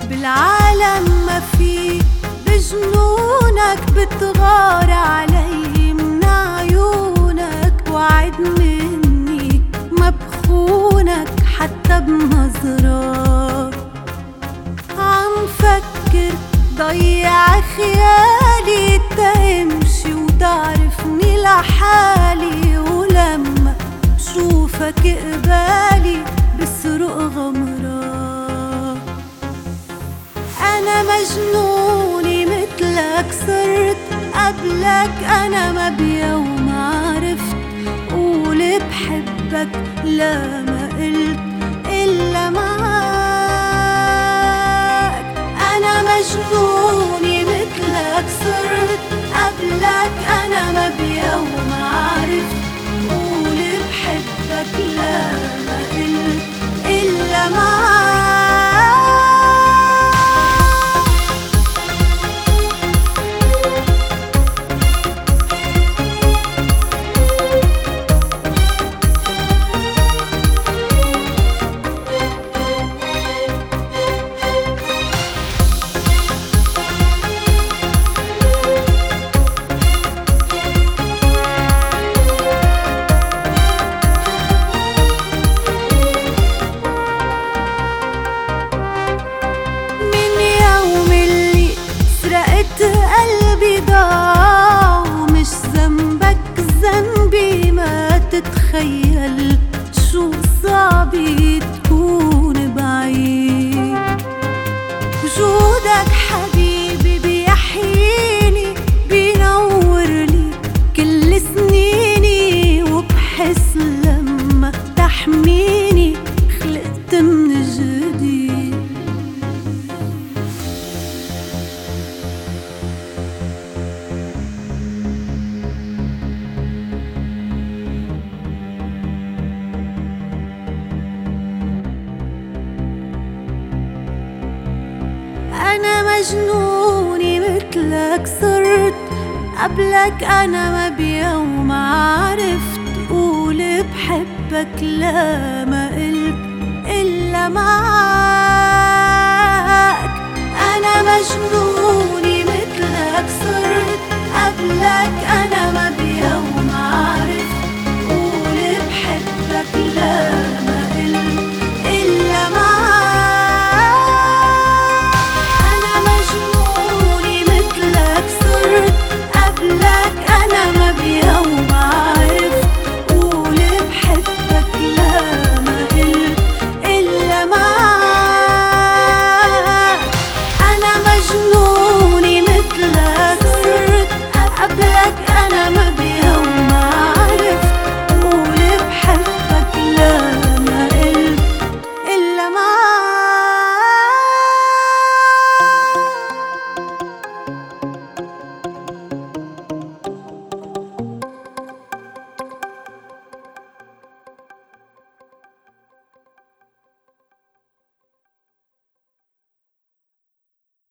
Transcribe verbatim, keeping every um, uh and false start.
بالعالم ما في بجنونك بتغار علي من عيونك، وعد مني ما بخونك حتى بنظرة. عم فكر ضيع خيالي تمشي وتعرفني لحالي، ولما بشوفك قبالي بسرق غمرة. أنا مجنوني مثلك صرت قبلك، أنا ما بيوم عرفت قول بحبك لا ما قلت إلا معاك. أنا مجنوني مثلك صرت قبلك، أنا ما بيوم عرفت قول بحبك لا ما قلت إلا معاك. قلبي ضاع ومش ذنبك ذنبي، ما تتخيل شو صعب تكون بعيد. وجودك حبيبي بيحييني بينورلي كل سنيني، وبحس لما تحميني خلقت من جديد. أنا مجنوني مثلك صرت قبلك، أنا ما بيوم عرفت قول بحبك لا ما قلت إلا معاك. أنا مجنوني